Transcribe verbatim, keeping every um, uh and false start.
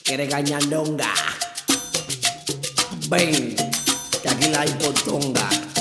Quiere gañandonga. Ven, que aquí la hay potonga.